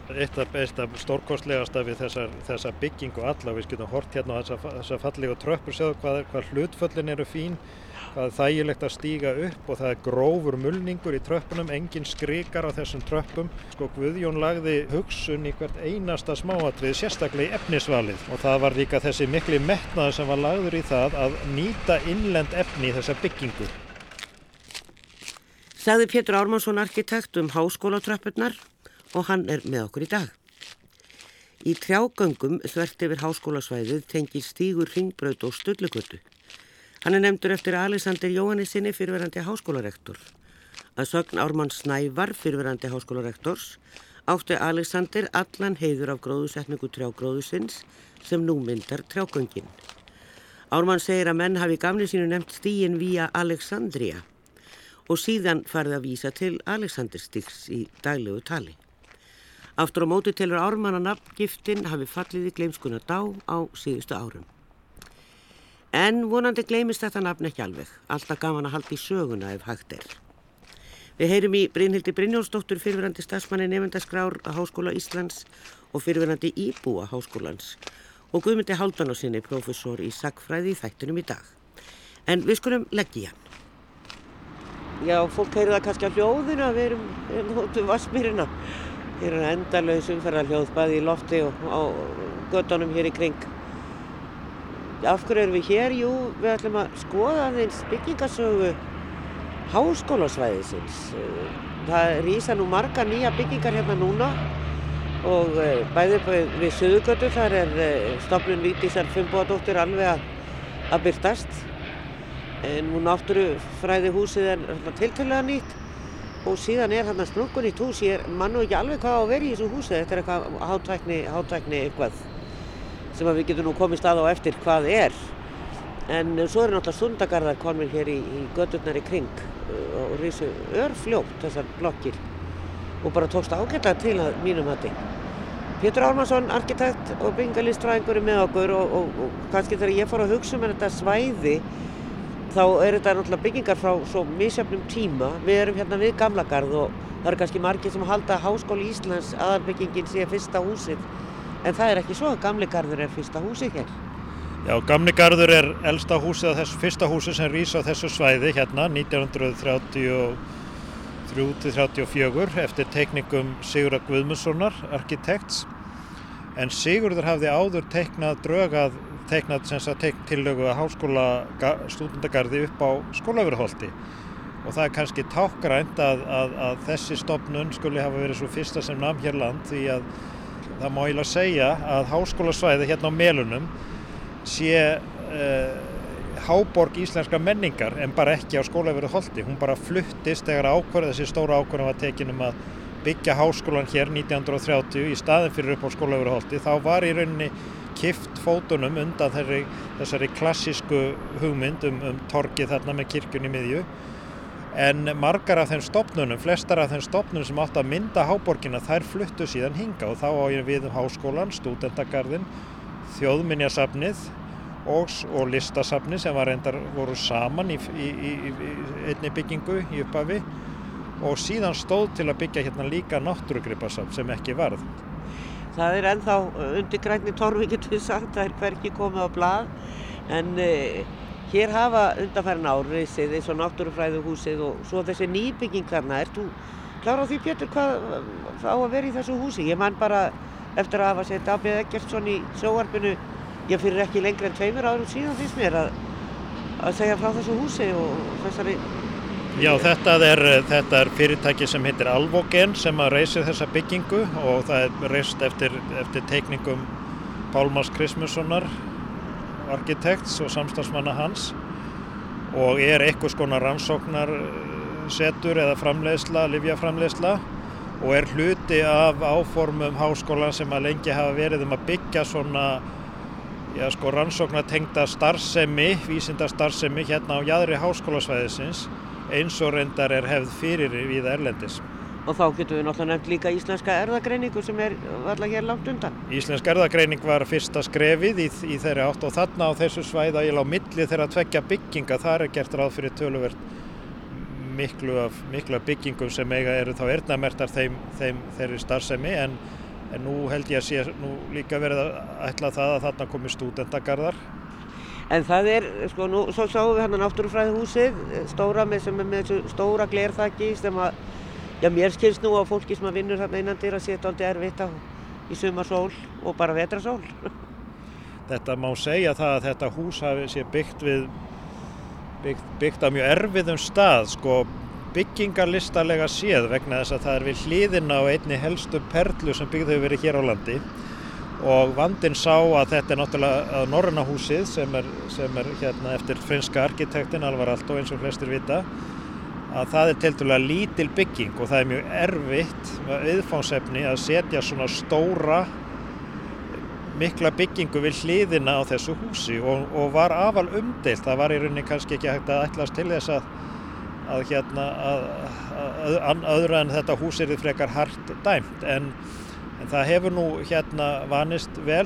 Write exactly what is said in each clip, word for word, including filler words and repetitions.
Eitt af, eitt af stórkostlegasta við þessar, þessa byggingu alla, við getum hort hérna á þessa, þessa fallegu tröppur, sjáðu hvað, hvað hlutföllin eru fín, hvað er þægilegt að stíga upp og það er grófur mulningur í tröppunum, engin skrikar á þessum tröppum. Sko Guðjón lagði hugsun í hvert einasta smáatrið, sérstaklega í efnisvalið og það var líka þessi mikli metnaður sem var lagður í það að nýta innlend efni í þessa byggingu. Sagði Pétur Ármannsson arkitekt um háskólatröppurnar og hann er með okkur í dag. Í trjágöngum þvert yfir háskólasvæðið tengir stígur Hringbraut og Stullugötu. Hann er nefndur eftir Alexander Jóhannessyni fyrrverandi háskólarektor. Að sögn Ármanns Snævar fyrrverandi háskólarektors átti Alexander allan heiður af gróðusetningu trjágróðusins sem nú myndar trjágöngin. Ármann segir að menn hafi gamni sínu nefnt stíginn via Alexandria og síðan farið að vísa til Alexanderstígs í daglegu tali. Aftur á móti telur Ármann að nafngiftin hafi fallið í gleymskuna dá á síðustu árum. En vonandi gleymist þetta nafn ekki alveg, alltaf gaman að halda í söguna ef hægt er. Við heyrum í Brynhildi Brynjólfsdóttur fyrrverandi starfsmanni nemendaskrár Háskóla Íslands og fyrrverandi íbúa Háskólans og Guðmundi Hálfdanarsyni, prófessor í sagnfræði í þættinum í dag. En við skulum leggja í hann. Já, fólk heyrir það kannski á hljóðinu að við erum, erum út um Vatnsmýrina. Hér er endalaus umferðarhljóð bæði í lofti og á götunum hér í kring. Af hverju erum við hér? Jú, við ætlum að skoða aðeins byggingasögu háskólasvæðisins. Það rísa nú margar nýja byggingar hérna núna og bæði við Suðurgötu, þar er stofnun Vigdísar Finnbogadóttur alveg að, að birtast. En nú náttúrufræðihúsið er tiltölulega nýtt og síðan er þarna sprungunýtt hús. Ég man nú ekki alveg hvað á að vera í þessu húsi. Þetta er eitthvað hátækni, hátækni eitthvað sem við getum nú komist að á eftir hvað er. En svo eru náttúrulega stundagarðar komnir hér í, í göturnar í kring og risu örfljótt þessar blokkir og bara tókst ágætlega til að mínum mati. Pétur Ármannsson, arkitekt og byggingalistfræðingur er með okkur og, og, og kannski þegar ég fór að hugsa um þetta svæði þá er þetta náttúrulega byggingar frá svo misjöfnum tíma. Við erum hérna við Gamlagarð og það eru kannski margir sem halda að Háskóli Íslands aðalbyggingin sé fyrsta húsið. En það er ekki svo, Gamli garður er fyrsta húsið hér. Já, Gamli garður er elsta húsið, þessu, fyrsta húsið sem rís á þessu svæði hérna nítján hundruð þrjátíu og þrjú til þrjátíu og fjögur eftir teikningum Sigurðar Guðmundssonar, arkitekts. En Sigurður hafði áður teiknað drögað teiknað sem sagt teikntillögu að háskóla stúdendagarði upp á Skólavörðuholti og það er kannski tákgrænt að, að, að þessi stofnun skuli hafa verið svo fyrsta sem nam hér land því að það má eiginlega segja að háskólasvæði hérna á Melunum sé eh, háborg íslenska menningar en bara ekki á Skólavörðuholti. Hún bara fluttist þegar ákvörð þessi stóra ákvörðun var tekin um að byggja háskólan hér nítján hundruð og þrjátíu í staðinn fyrir upp á Skólavörðuholti. Þá var í rauninni kift fótunum undan þessari, þessari klassísku hugmynd um, um torgið þarna með kirkjunni í miðju. En margar af þeim stofnunum, flestar af þeim stofnunum sem átt að mynda háborgina, þær fluttu síðan hinga og þá á ég við um háskólan, stúdentagarðinn, þjóðminjasafnið og, og listasafnið sem var reyndar voru saman í, í, í, í einni byggingu í upphafi og síðan stóð til að byggja hérna líka náttúrugripasafn sem ekki varð. Það er ennþá undir grænni torfi getur við sagt, það er hvergi komið á blað en eh, hér hafa undanfarin ár risið eins og náttúrufræðihúsið og svo þessi nýbygging þarna. Ert þú klár á því Pétur hvað á að vera í þessu húsi? Ég man bara eftir að hafa sett A B Eggertsson í sjónvarpinu, ég fyrir ekki lengri en tveimur árum síðan finnst mér að, að segja frá þessu húsi og þessari. Já, þetta er, þetta er fyrirtæki sem heitir Alvogen sem að reisir þessa byggingu og það er reist eftir, eftir teikningum Pálmars Kristmundssonar, arkitekts og samstarfsmanna hans og er einhvers konar rannsóknarsetur eða framleiðsla, lyfjaframleiðsla og er hluti af áformum háskólan sem að lengi hafa verið um að byggja svona já, sko, rannsóknartengda starfsemi, vísindastarfsemi hérna á jaðri háskólasvæðisins eins og reyndar er hefð fyrir víða erlendis. Og þá getum við náttúrulega nefnt líka íslenska erfðagreiningu sem er varla hér langt undan. Íslensk erfðagreining var fyrsta skrefið í, í þeirri átt og þarna á þessu svæði á milli þeirra tveggja bygginga, þar er gert ráð fyrir töluvert miklu af, miklu af byggingum sem eiga eru þá eyrnamerktar þeim, þeim þeirri starfsemi en en nú held ég að sé nú líka verið að ætla það að þarna komi stúdentagarðar. En það er, sko, nú, svo sáum við hérna náttúrufræðihúsið, stóra með, sem er með þessu stóra glerþaki sem að, já, mér skilst nú á fólki sem að vinnur þarna innandyra sé dálítið erfitt á, í sumarsól og bara vetrasól. Þetta má segja það að þetta hús hafi sé byggt við, byggt, byggt á mjög erfiðum stað, sko, byggingarlistarlega séð vegna þess að það er við hliðina á einni helstu perlu sem byggð hefur verið hér á landi og vandinn sá að þetta er náttúrulega Norræna húsið sem er, sem er hérna eftir finnska arkitektin Alvar Aalto eins og flestir vita að það er tiltölulega lítil bygging og það er mjög erfitt viðfangsefni að setja svona stóra mikla byggingu við hliðina á þessu húsi og, og var afal umdeilt, það var í rauninni kannski ekki hægt að ætlast til þess að að hérna að, að, að öðru en þetta hús er þið frekar hart dæmt en, en það hefur nú hérna vanist vel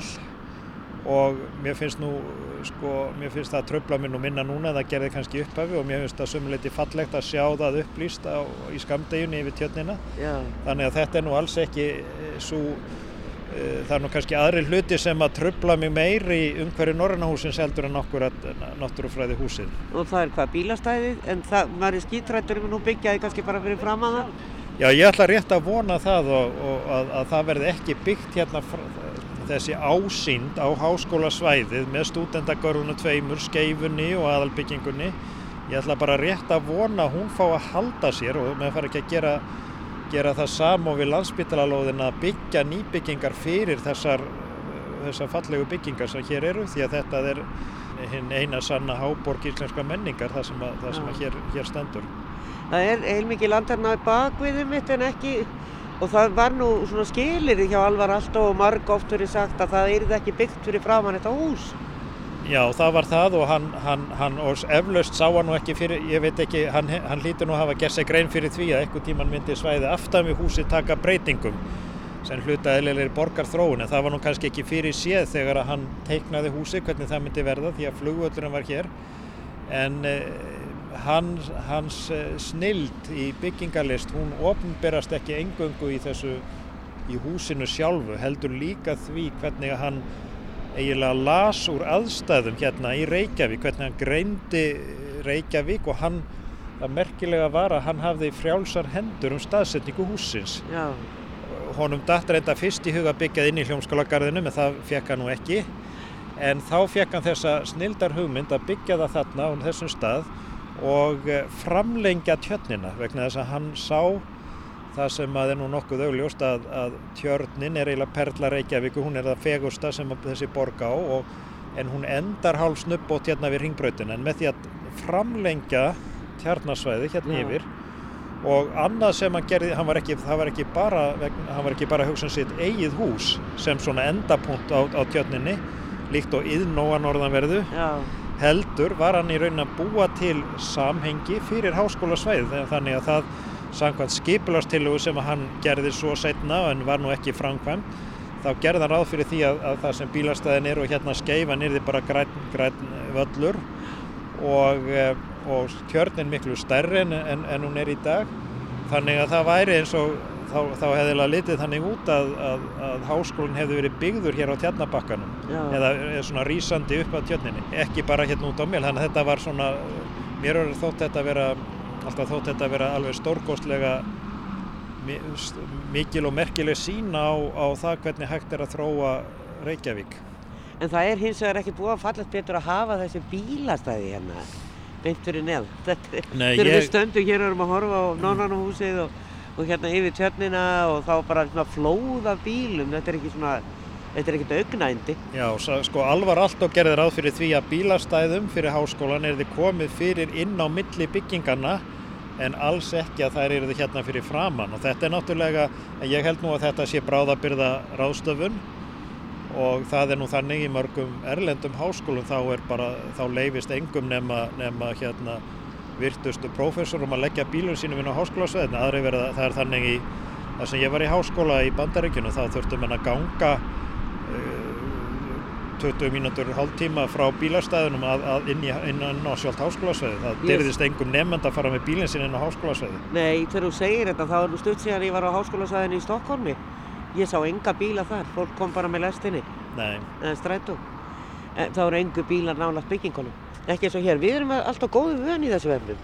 og mér finnst nú sko, mér finnst það að trufla mér nú minna núna en það gerði kannski upphafi og mér finnst það sömuleyti fallegt að sjá það upplýst á, í skammdeginni yfir tjörnina. Já. Þannig að þetta er nú alls ekki svo það er nú kannski aðri hluti sem að trufla mig meiri í umhverju Norræna húsins heldur en okkur náttúrufræði húsið. Og það er hvað bílastæðið, en það, maður er skítrættur um að nú byggja þið kannski bara fyrir fram að það? Já, ég ætla rétt að vona það og, og að, að það verði ekki byggt hérna þessi ásýnd á háskólasvæðið með stúdentagörðunum tveimur, skeifunni og aðalbyggingunni. Ég ætla bara rétt að vona að hún fá að halda sér og maður fara ekki að gera gera það sama við Landspítalalóðina að byggja nýbyggingar fyrir þessar, þessar fallegu byggingar sem hér eru því að þetta er hinn eina sanna háborg íslenska menningar það sem, að, það sem að hér, hér stendur. Það er heilmikið landherna bakviðum mitt en ekki og það var nú svona skilyrði hjá Alvar Aalto og marg oft verið sagt að það yrði ekki byggt fyrir framan þetta hús. Já, það var það og hann, hann, hann og eflaust sá hann nú ekki fyrir, ég veit ekki, hann, hann hlýtur nú að hafa gert sig grein fyrir því að einhvern tímann myndi svæði aftan við húsið taka breytingum sem hluta eðlilegri borgarþróun en það var nú kannski ekki fyrir séð þegar að hann teiknaði húsið hvernig það myndi verða því að flugvöllurinn var hér en eh, hann, hans eh, snilld í byggingarlist, hún opinberast ekki eingöngu í þessu, í húsinu sjálfu, heldur líka því hvernig hann eiginlega las úr aðstæðum hérna í Reykjavík, hvernig hann greindi Reykjavík og hann, það merkilega var að hann hafði frjálsar hendur um staðsetningu hússins. Já. Honum datt reynda fyrst í huga byggjað inn í Hljómskálagarðinum en það fékk hann nú ekki. En þá fékk hann þessa snilldar hugmynd að byggja það þarna á þessum stað og framlengja tjörnina vegna þess að hann sá það sem að er nú nokkuð augljóst að, að tjörnin er eiginlega perla Reykjavík, hún er það fegusta sem þessi borg á og, en hún endar hálf snubbótt hérna við Hringbrautina en með því að framlengja tjarnasvæði hérna Já. Yfir og annað sem hann gerði, hann var ekki, það var ekki bara, hann var ekki bara að hugsa um sitt eigið hús sem svona endapunkt á, á tjörninni, líkt og Iðnó að norðanverðu, Já. Heldur var hann í raun að búa til samhengi fyrir háskólasvæði þannig að það samkvæmt skipulagstillögu sem hann gerði svo seinna en var nú ekki framkvæmt þá gerði hann ráð fyrir því að, að það sem bílastæðin er og hérna skeifan yrði bara grænn grænn völlur og, og tjörnin miklu stærri en, en, en hún er í dag þannig að það væri eins og þá, þá hefði litið þannig út að, að, að háskólinn hefði verið byggður hér á Tjarnarbakkanum eða, eða svona rísandi upp á tjörninni ekki bara hérna út á Mel þannig að þetta var svona mér er þótt þetta vera alltaf þótt þetta vera alveg stórkostlega mikil og merkileg sýn á, á það hvernig hægt er að þróa Reykjavík. En það er hins vegar ekki búið að fallast betur að hafa þessi bílastæði hérna beint fyrir neðan. Þetta er við stöndum hér og erum að horfa á Norræna-húsið og, og hérna yfir tjörnina og þá bara svona flóð af bílum. Þetta er ekki svona, þetta er ekkert augnændi. Já, sko Alvar Aalto gerði ráð fyrir því að bílastæðum fyrir háskólan yrði komið fyrir inn á milli bygginganna en alls ekki að þær yrði hérna fyrir framan og þetta er náttúrulega, ég held nú að þetta sé bráðabirgða ráðstöfun og það er nú þannig í mörgum erlendum háskólum þá er bara, þá leyfist engum nema, nema hérna virtustu prófessorum að leggja bílum sínum inn á háskólasvæðinu, aðri verða, það er þannig í þar sem ég var í háskóla í Bandaríkjunum þá þurftum við að ganga tuttugu mínútur, hálftíma frá bílastæðunum að, að inn, í, inn á sjálft háskólasvæði. Það dyrðist engum nemend að fara með bílinn sinn inn á háskólasvæði. Nei, þegar þú segir þetta, þá er nú stutt síðan ég var á háskólasvæðinu í Stokkólmi Ég sá enga bíla þar, fólk kom bara með lestinni. Nei. Eða strætó. En þá eru engu bílar nálægt byggingunum. Ekki eins og hér, við erum alltaf góðu vön í þessu verðum.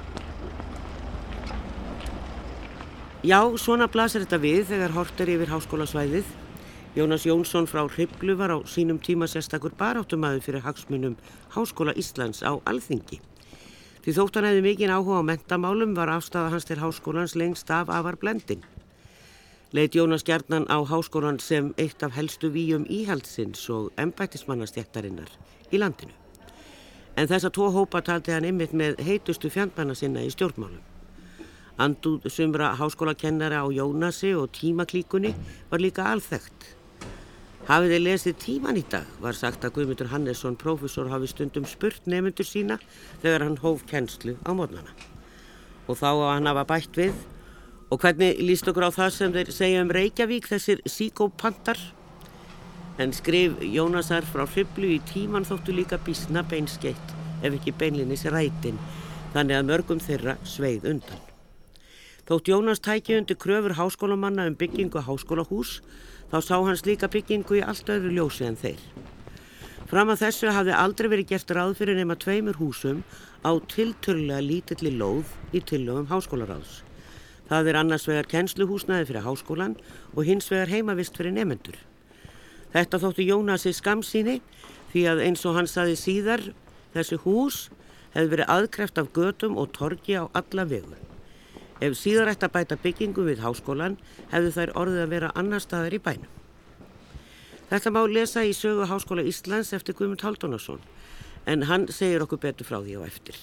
Já, svona blasir þetta við þegar horft er yfir háskólasvæðið. Jónas Jónsson frá Hriflu var á sínum tíma sérstakur baráttumaður fyrir hagsmunum Háskóla Íslands á Alþingi. Því þótt hann hefði mikinn áhuga á menntamálum var afstaða hans til háskólans lengst af afar blendin. Leit Jónas gjarnan á háskólan sem eitt af helstu vígjum íhaldsins og embættismannastéttarinnar í landinu. En þessa tvo hópa taldi hann einmitt með heitustu fjandmanna sinna í stjórnmálum. Andúð sumra háskólakennara á Jónasi og tímaklíkunni var líka alþekkt. Hafið þið lesið Tímann í dag, var sagt að Guðmundur Hannesson prófessor hafi stundum spurt nemendur sína þegar hann hóf kennslu á morgnana. Og þá að hann hafa bætt við: og hvernig líst okkur á það sem þeir segja um Reykjavík, þessir síkópantar? En skrif Jónasar frá Hriflu í Tímann þóttu líka býsna beinskeitt, ef ekki beinlinis rætin, þannig að mörgum þeirra sveið undan. Þótt Jónas tæki undir kröfur háskólamanna um byggingu háskólahús, þá sá hann slíka byggingu í allt öðru ljósi en þeir. Fram að þessu hafði aldrei verið gert ráð fyrir nema tveimur húsum á tiltölulega lítilli lóð í tillögum háskólaráðs. Það er annars vegar kennsluhúsnæði fyrir háskólan og hins vegar heimavist fyrir nemendur. Þetta þótti Jónasi skammsýni því að eins og hann sagði síðar, þessi hús hefði verið aðkreft af götum og torgi á alla vegu. Ef síðar ætti að bæta byggingu við háskólan hefðu þær orðið að vera annar staðar í bænum. Þetta má lesa í sögu Háskóla Íslands eftir Guðmund Hálfdanarson, en hann segir okkur betur frá því á eftir.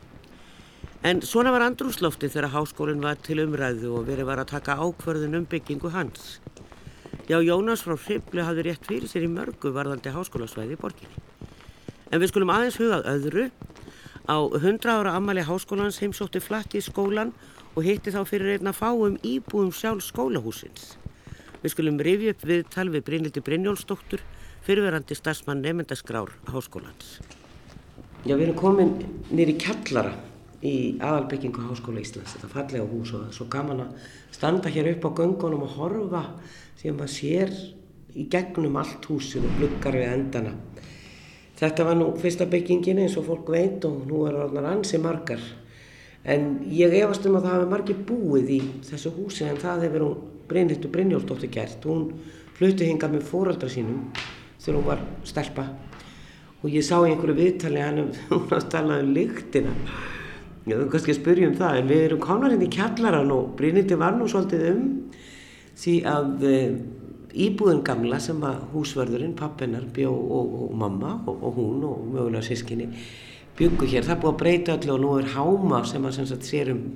En svona var andrúmsloftið þegar háskólinn var til umræðu og verið var að taka ákvörðun um byggingu hans. Já, Jónas frá Hriflu hafði rétt fyrir sér í mörgu varðandi háskólasvæði í borginni. En við skulum aðeins hugað öðru. Á hundrað ára afmæli háskólans heimsótti Flakkið skólan og hitti þá fyrir einn að fáum íbúðum sjálf skólahúsins. Við skulum rifja upp viðtal við Brynhildi Brynjólfsdóttur, fyrrverandi starfsmann nemendaskrár háskólans. Já, við erum komin niður í kjallara í aðalbyggingu Háskóla Íslands. Þetta fallega hús og það er svo gaman að standa hér upp á göngunum og horfa því að maður sér í gegnum allt húsið og gluggar við endana. Þetta var nú fyrsta byggingin eins og fólk veit og nú er orðnar ansi margar. En ég efast um að það hafi margir búið í þessu húsi en það hefur hún Brynhildur Brynjólfsdóttir gert. Hún flutti hingað með foreldra sínum þegar hún var stelpa og ég sá í einhverju viðtali hann hún að tala um lyktina. Ég þarf kannski að spyrja um það en við erum komnar inn í kjallarann og Brynhildur var nú svolítið um því að e, íbúðin gamla sem að húsvörðurinn, pappennar, bjó og, og mamma og, og hún og mögulega sískinni byggu hér. Það búið að breyta öllu og nú er Háma sem að sem sagt sér um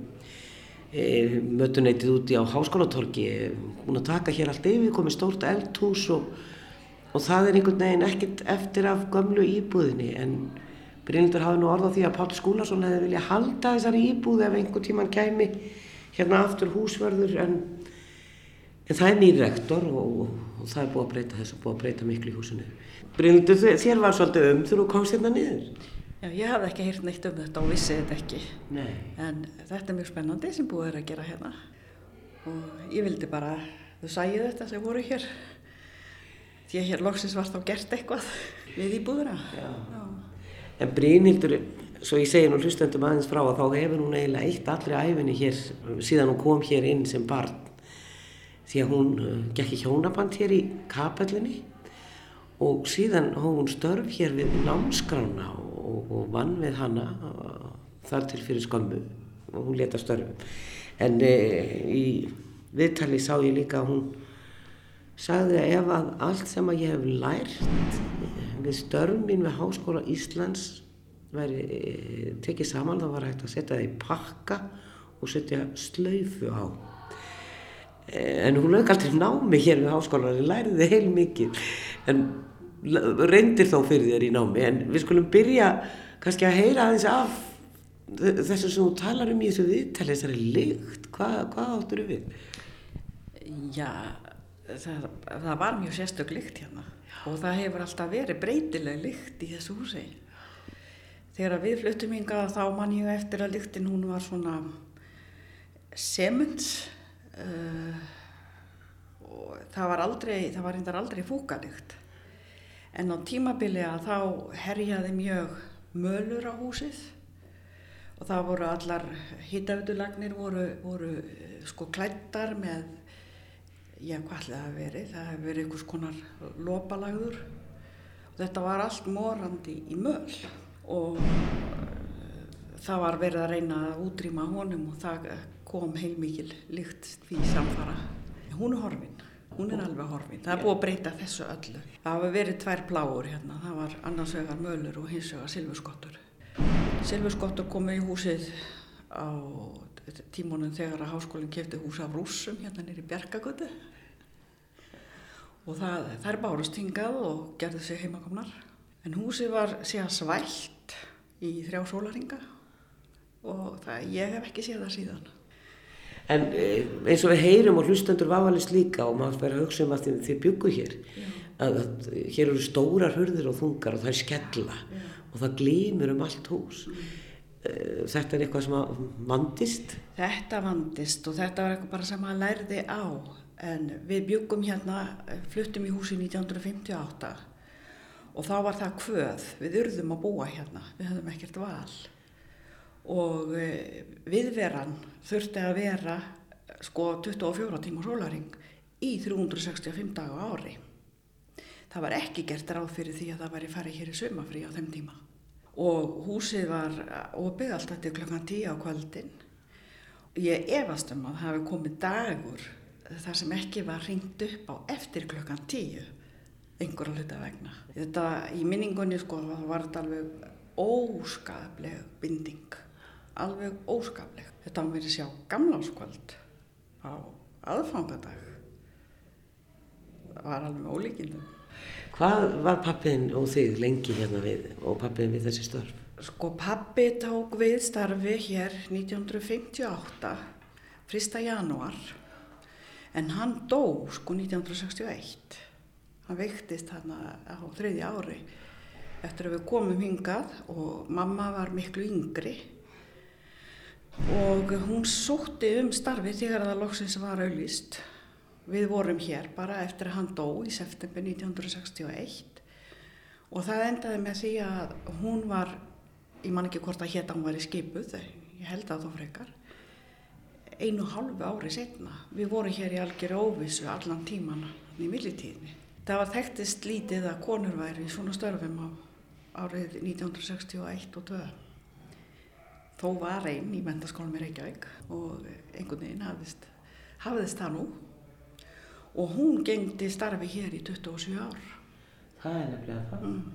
e, mötuneytið úti á Háskólatorgi búin að taka hér allt yfir, komið stórt eldhús og, og það er einhvern veginn ekkert eftir af gömlu íbúðinni en Brynhildur hafði nú orð á því að Páll Skúlason hefði viljað halda þessari íbúð ef einhvern tímann kæmi hérna aftur húsvörður en, en það er nýr rektor og, og, og það er búið að breyta þessu, búið að breyta miklu í húsinu. Brynhildur, þér var svolítið um þegar þú komst hérna niður. Já, ég hafði ekki heyrt neitt um þetta og vissi þetta ekki. Nei. En þetta er mjög spennandi sem búið er að gera hérna. Og ég vildi bara, þú sæði þetta sem voru hér. Því að hér loksins var þá gert eitthvað við íbúðina. Já. Já. En Brynhildur, svo ég segi nú hlustendum aðeins frá að þá hefur hún eiginlega eitt allri ævinni hér síðan hún kom hér inn sem barn. Því að hún uh, gekk í hjónaband hér í kapellinni og síðan hóf hún störf hér við námskrána og, og vann við hana uh, þar til fyrir skömmu og hún lét að störfum. En uh, í viðtali sá ég líka að hún sagði að ef að allt sem að ég hef lært við störf mín við Háskóla Íslands væri e, tekið saman, þá var hægt að setja það í pakka og setja slaufu á. E, en hún lauk aldrei námi hér við Háskóla, hún læriði heil mikið, en reyndir þó fyrir þér í námi. En við skulum byrja kannski að heyra aðeins af þessu sem þú talar um í þessu viðtali, þessari lykt. Hvað, hvað áttur þú við? Já, það, það var mjög sérstök lykt hérna. Og það hefur alltaf verið breytileg lykt í þessu húsi. Þegar við fluttum hingað þá man ég eftir að lyktin hún var svona sements uh, og það var aldrei, það var reyndar aldrei fúkalykt. En á tímabili að þá herjaði mjög mölur á húsið og það voru allar hitaveitulagnir voru, voru sko klæddar með, já hvað ætli það hafi verið, það hefði verið einhvers konar lopalagður og þetta var allt morandi í möl og það var verið að reyna að útrýma honum og það kom heilmikil lykt því samfara. Hún er horfin. Hún er alveg horfin. Það er búið að breyta þessu öllu. Það hafa verið tvær plágur hérna. Það var annars vegar mölur og hins vegar silfurskottur. Silfurskottur komu í húsið á tímunum þegar að háskólinn keypti hús af Rússum hérna niður í Bjarkagötu. Og það, þær bárust hingað og gerðu sig heimakomnar. En húsið var síðan svælt í þrjá sólarhringa og það, ég hef ekki séð það síðan. En eins og við heyrum og hlustendur vafalist líka og maður verður að hugsa um að þið bjuggu hér að, að hér eru stórar hurðir og þungar og það er skella Já. Og það glímur um allt hús. Mm. Þetta er eitthvað sem að vandist? Þetta vandist og þetta var eitthvað bara sem maður lærði á en við bjuggum hérna, fluttum í húsi nítján hundruð fimmtíu og átta og þá var það kvöð, við urðum að búa hérna, við höfðum ekkert val. Og viðveran þurfti að vera sko tuttugu og fjóra tíma sólarhring í þrjú hundruð sextíu og fimm daga á ári. Það var ekki gert ráð fyrir því að það væri farið hér í sumarfrí á þeim tíma. Og húsið var opið alltaf til klukkan tíu á kvöldin. Ég efast um að það hafi komið dagur þar sem ekki var hringt upp á eftir klukkan tíu, einhverja hluta vegna. Þetta í minningunni sko var þetta alveg óskapleg binding. Alveg óskapleg. Þetta var verið sjá gamlárskvöld á aðfangadag. Það var alveg með ólíkindum. Hvað var pappiðinn og þig lengi hérna við og pappiðinn við þessi störf? Sko pappi tók við starfi hér nítján hundruð fimmtíu og átta, fyrsta janúar, en hann dó sko nítján hundruð sextíu og eitt. Hann veiktist þarna á þriðja ári eftir að við komum hingað og mamma var miklu yngri. Og hún sótti um starfi þegar það loksins var auglýst. Við vorum hér bara eftir að hann dó í september nítján hundruð sextíu og eitt og það endaði með því að hún var, ég man ekki hvort að hétt hún var í skipuð, ég held að þá frekar, einu og hálfu ári seinna. Við vorum hér í algjörri óvissu allan tíman í millitíðinni. Það var þekktist lítið að konur væri í svona störfum á árið nítján hundruð sextíu og eitt og tvö. Þó var einn í menntaskólanum í Reykjavík og einhvern veginn hafðist, hafðist það nú og hún gegndi starfi hér í tuttugu og sjö ár. Það er nefnilega það. Mm.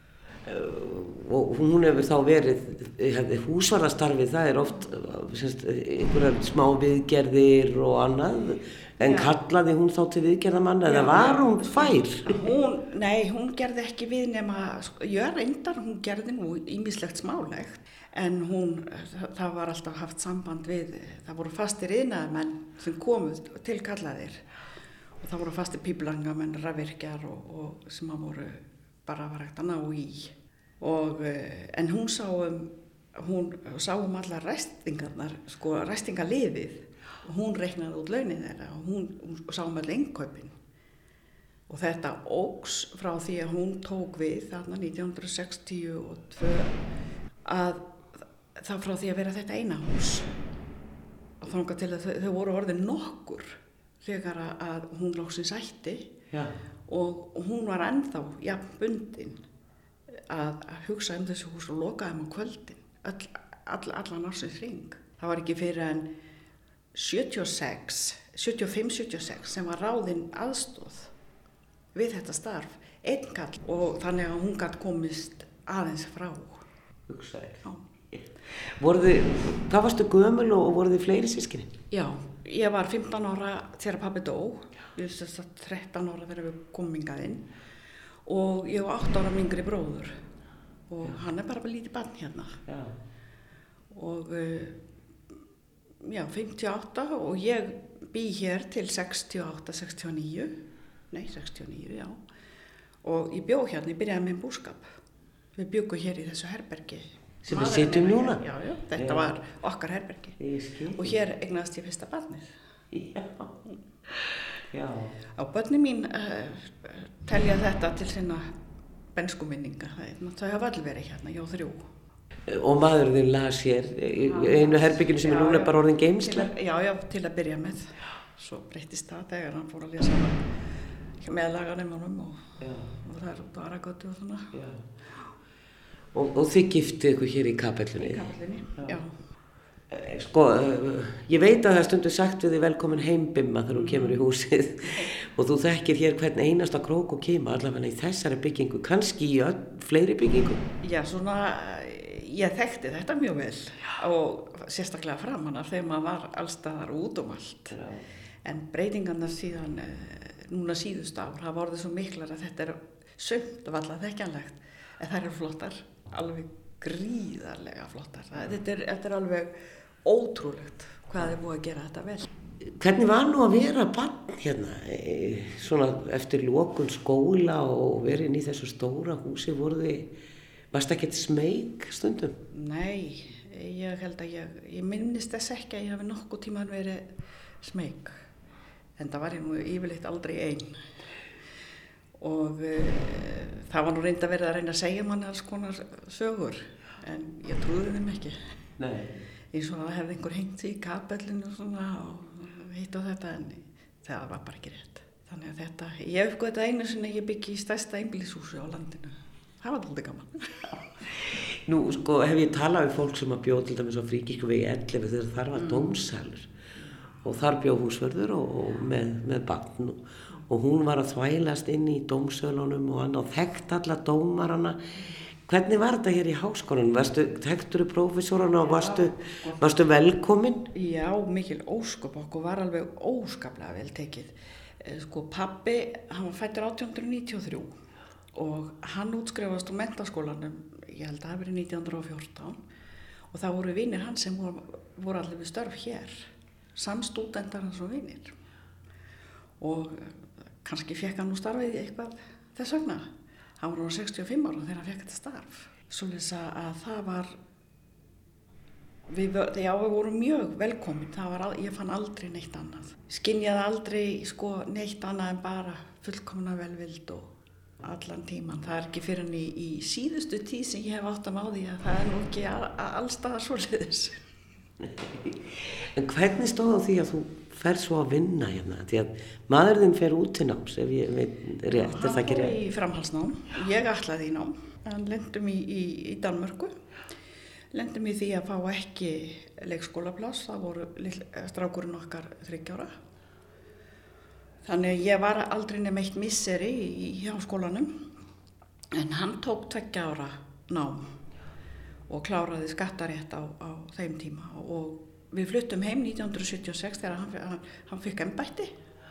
Og hún hefur þá verið, húsvarðarstarfið það er oft semst, einhverjar smá viðgerðir og annað, en ja. Kallaði hún þá til viðgerðamanna eða var hún fær? Hún, nei, hún gerði ekki við nema, ég reyndar, hún gerði nú ýmislegt smálegt, en hún, það var alltaf haft samband við, það voru fastir iðnaðarmenn sem komu til kallaðir og það voru fastir píplangamenn, rafvirkjar og, og sem að voru bara var hægt að ná í. Og, en hún sá um, hún sá um allar ræstingarnar, sko ræstingaliðið og hún reiknaði út launin þeirra og hún, hún sá um allar innkaupin. Og þetta óx frá því að hún tók við þarna nítján hundruð sextíu og tvö að það frá því að vera þetta eina hús. Og þangað til að þau, þau voru orðin nokkur þegar að hún loksins ætti. Já. Og hún var ennþá jafn bundin að hugsa um þessu hús og loka þeim á kvöldin, all, all, allan ársins hring. Það var ekki fyrir en sjötíu og sex, sjötíu og fimm sjötíu og sex sem var ráðin aðstoð við þetta starf, einn kall og þannig að hún gat komist aðeins frá. Hugsaði. Já. Voruð þið, hvað varstu gömul og voruð þið fleiri sískinni? Já, ég var fimmtán ára þegar pabbi dó. Ég var þrettán ára þegar við komum hingað inn og ég var átta ára yngri bróður og já. Hann er bara lítið barn hérna. Já. Og já, fimmtíu og átta og ég bý hér til sextíu og átta sextíu og níu, nei sextíu og níu, já. Og ég bjó hérna, ég byrjaði með búskap. Við bjögum hér í þessu herbergi. Sem við sitjum núna? Já, já, þetta já. Var okkar herbergi. Ég skil. Og hér eignaðist ég fyrsta barnið. Já. Já. Á börnin mín uh, telja þetta til sinna benskuminninga. Þau hafa allir verið hérna, já þrjú. Og maðurinn las hér í einu herbygginu sem er núna bara orðin geymsla? Já, já, til að byrja með. Svo breyttist það þegar hann fór að lesa með laganum og, og það er út á Aragötu og svona. Já. Og, og þið giftið ykkur hér í kapellunni? Í kapellunni, já. já. Sko, ég veit að það stundu sagt við þið velkomin heim Bimma þegar þú kemur í húsið og þú þekkir hér hvern einasta krók og kima allavega í þessari byggingu, kannski í öll, fleiri byggingu? Já, svona, ég þekkti þetta mjög vel og sérstaklega framan af þegar maður var allstaðar út um allt. Já. En breytingarnar síðan, núna síðust ár, hafa orðið svo miklar að þetta er sumt og alltaf þekkjanlegt, en þær eru flottar, alveg gríðarlega flottar. Það, þetta, er, þetta er alveg ótrúlegt hvað er búið að gera þetta vel. Hvernig var nú að vera barn hérna, svona eftir lokun skóla og verið inn í þessu stóra húsi, voru þið, varst ekkert smeyk stundum? Nei, ég held að ég, ég minnist þess ekki að ég hafi nokkuð tíman verið smeyk, en það var ég nú yfirleitt aldrei einn. Og uh, það var nú reynd að verið að reyna að segja manni alls konar sögur, en ég trúði þeim ekki. Nei. Eins og það hefði einhver hengt í kapellinu og svona og hitt og þetta, en það var bara ekki rétt. Þannig að þetta, ég uppgöði þetta einu sinni ég byggi í stærsta einbýlishúsi á landinu. Það var aldrei gaman. Nú, sko, hef ég talað við fólk sem að bjóð til dæmis á Fríkirkjuvegi ellefu þegar þar var mm. dómsalur og þar bjóð húsvörður og, og með, með barn og, og hún var að þvælast inn í dómsölunum og hann á þekkt alla dómarana. Hvernig var þetta hér í háskólanum? Varstu, þekktur þú prófessorana og varstu, varstu velkomin? Já, mikil ósköp, okkur var alveg óskaplega vel tekið. Sko, pabbi, hann var fæddur átján hundruð níutíu og þrjú og hann útskrifast úr menntaskólanum, ég held að það hafi verið nítján hundruð og fjórtán og það voru vinir hans sem voru, voru allir við störf hér, samstúdendar hans og vinir. Og kannski fekk hann nú starfið eitthvað þess vegna. Hann var nú sextíu og fimm ára þegar hann fekk þetta starf. Svoleiðis að það var, við, já, við vorum mjög velkomin, það var, ég fann aldrei neitt annað. Skynjaði aldrei sko, neitt annað en bara fullkomna velvild og allan tíman. Það er ekki fyrir henni í, í síðustu tíð sem ég hef átt að má því að það er nú ekki allstaðar svoleiðis. En hvernig stóð á því að þú fer svo að vinna hérna? Því að maðurinn fer út til náms, ef ég veit rétt, er það ekki rétt? Hann fór í framhaldsnám, ég ætlaði í nám, en lendum í, í, í Danmörku, lendum í því að fá ekki leikskólapláss, það voru strákurinn okkar þriggja ára. Þannig að ég var aldrei nema eitt misseri í háskólanum, en hann tók tveggja ára nám og kláraði skattarétt á, á þeim tíma og við fluttum heim nítján hundruð sjötíu og sex þegar hann, hann, hann fikk embætti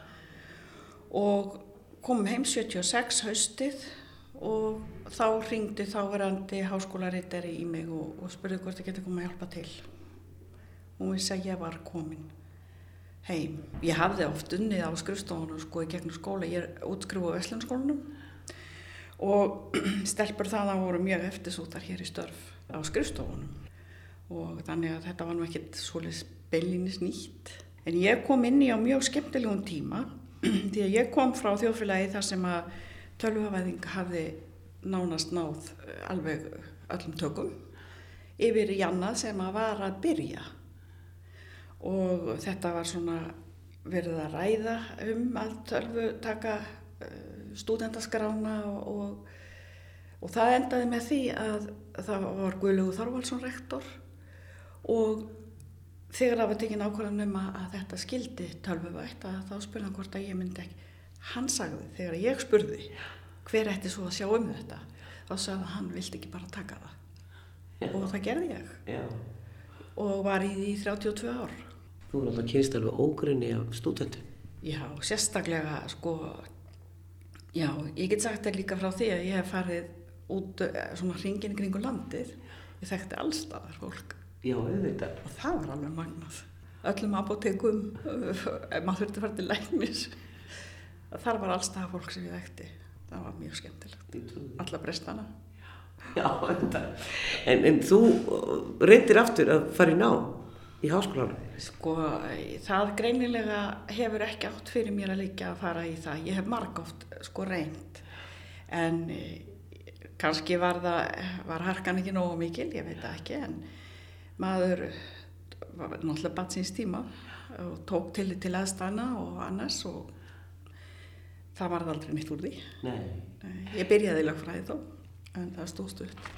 og komum heim sjötíu og sex haustið og þá hringdi þáverandi háskólaritari í mig og, og spurði hvort ég geti komið að hjálpa til. Og vissi að ég var komin heim. Ég hafði oft unnið á skrifstofunum sko í gegnum skóla, ég er útskrifuð á Verslunarskólanum og stelpur þaðan voru mjög eftirsóttar hér í störf á skrifstofunum. Og þannig að þetta var nú ekkert svoleiðis beinlínis nýtt. En ég kom inn í á mjög skemmtilegum tíma því að ég kom frá þjóðfélagi þar sem að tölvuvæðing hafði nánast náð alveg öllum tökum yfir í annað sem að var að byrja. Og þetta var svona verið að ræða um að tölvu taka stúdentaskrána og, og, og það endaði með því að það var Guðlaugur Þorvaldsson rektor og þegar það var tekin ákvörðun um að, að þetta skildi tölvuvætt að þá spurði hann hvort að ég myndi ekki. Hann sagði þegar ég spurði hver ætti svo að sjá um þetta, þá sagði hann vildi ekki bara taka það. Já. Og það gerði ég. Já. Og var í því þrjátíu og tvö ár. Þú er alltaf kynst alveg ógrunni af stúdentum. Já, sérstaklega sko, já, ég get sagt þér líka frá því að ég hef farið út svona hringinn kringu landið. Ég þekkti allstaðar fólk. Já, auðvitað. Og það var alveg magnað. Öllum apótekum, ef maður þurfti að fara til læknis. Þar var allstaðar fólk sem ég þekkti. Það var mjög skemmtilegt. Alla prestana. Já, auðvitað. En, en þú reyndir aftur að fara í nám? í háskólanum? Sko, það greinilega hefur ekki átt fyrir mér að liggja að fara í það. Ég hef margóft sko reynd, en kannski var, það, var harkan ekki nógu mikil, ég veit það ekki, en maður var náttúrulega barn síns tíma og tók til til aðstæðna og annars og það varð aldrei neitt úr því. Nei. Ég byrjaði í lögfræði þó, en það stóð stutt.